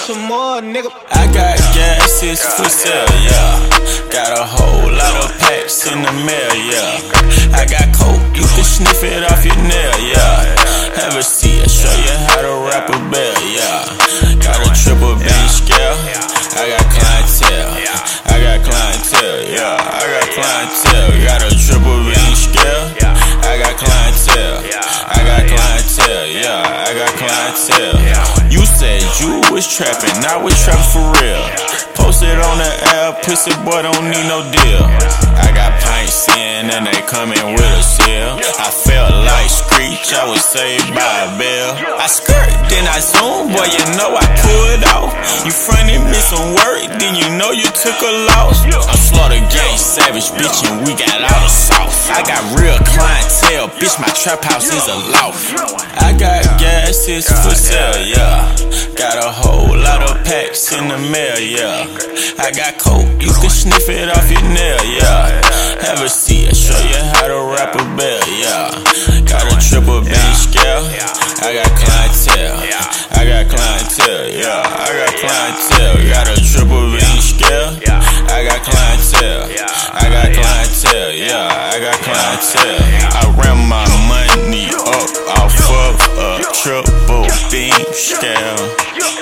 some more, nigga. I got gas, it's for sale, yeah. Got a whole lot of packs in the mail, yeah. I got coke, you can sniff it off your nail, yeah. Have a seat, I'll show you how to rap a bell, yeah. Got a triple beam scale, I got clientele, I got clientele, yeah. I got clientele, got a triple beam scale, I got clientele, I got clientele, yeah. I got clientele. You said you was trapping, I was trapping for real. Posted on the app, pussy boy don't need no deal. I got pints in and they coming with a seal. I felt like Screech, I was saved by a bell. I skirt, then I zoom, boy you know I pulled off. You fronted me some work, then you know you took a loss. I'm Slaughter Gang Savage, bitch, and we got all the sauce. I got real clientele, bitch, my trap house is a loft. I got gas, it's for sale, yeah. Got a whole lot of packs in the mail, yeah. I got coke, you can sniff it off your nail, yeah. Have a seat, I'll show you how to rap a bell, yeah. Got a triple beam scale, I got clientele, I got clientele, yeah. I got clientele, got a triple beam scale, I got clientele, I got clientele, yeah. I got clientele. I ran my money up off of a triple beam scale.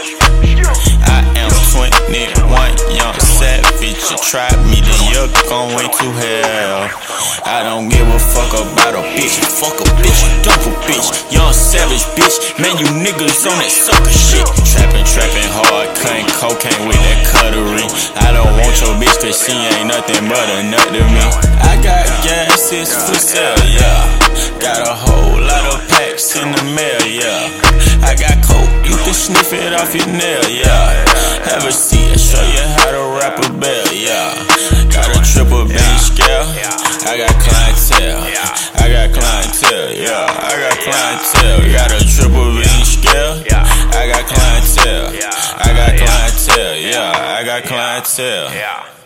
I am 21, young savage. You tried me, then you're going to hell. I don't give a fuck about a bitch. Fuck a bitch, dump a bitch. Young savage bitch, man, you niggas on that sucker shit. Trapping hard, cutting cocaine with that cutlery. I don't want your bitch cause she ain't nothing but a nut to me. I got gas, it's for sale, yeah. Got a whole lot of packs in the mail, yeah. I got coke, you can sniff it off your nail, yeah. Have a seat, I'll show you how to rap a bell, yeah. Got a triple beam scale, I got clientele, I got clientele, yeah. I got clientele, got a triple beam scale, I got clientele, I got clientele, yeah. I got clientele.